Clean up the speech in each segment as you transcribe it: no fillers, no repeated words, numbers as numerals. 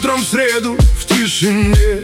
Утром в среду в тишине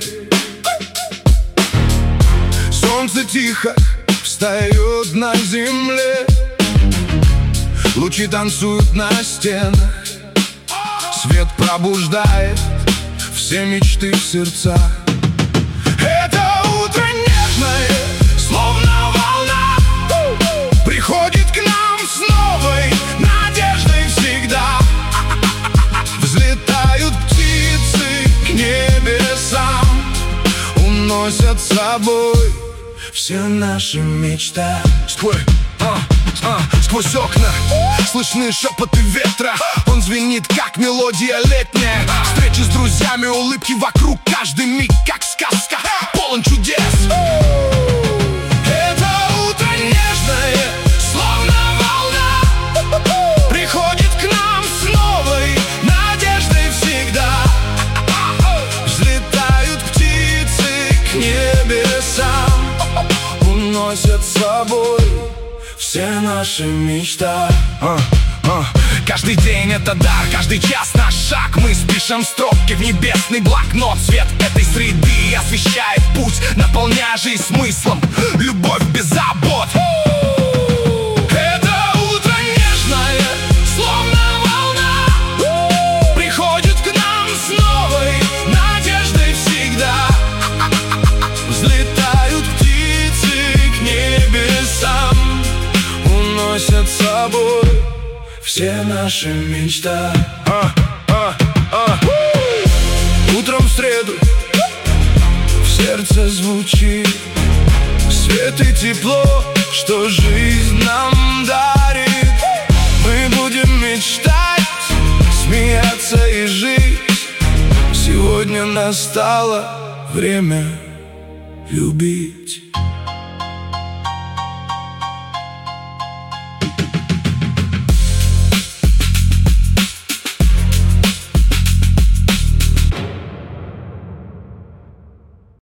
солнце тихо встает на земле. Лучи танцуют на стенах, свет пробуждает все мечты в сердцах. Это утро нежное, словно волна, приходит к нам с новой надеждой всегда. Взлетают птицы к небесам, уносят с собой все наши мечты. Сквозь окна слышны шепоты ветра, он звенит, как мелодия летняя. Встречи с друзьями, улыбки вокруг, каждый миг, как сказка, полон чудес. Это утро нежное, словно волна, приходит к нам с новой надеждой всегда. Взлетают птицы к небесам, уносят с собой все наши мечты. Каждый день это дар, каждый час наш шаг. Мы спишем строки в небесный блокнот. Свет этой среды освещает путь, наполняя жизнь смыслом, любовь без забот. Это утро нежное, словно волна, приходит к нам с новой надеждой всегда. Взлетают птицы к небесам, уносят с собой все наши мечты. Утром в среду в сердце звучит свет и тепло, что жизнь нам дарит. Мы будем мечтать, смеяться и жить. Сегодня настало время любить.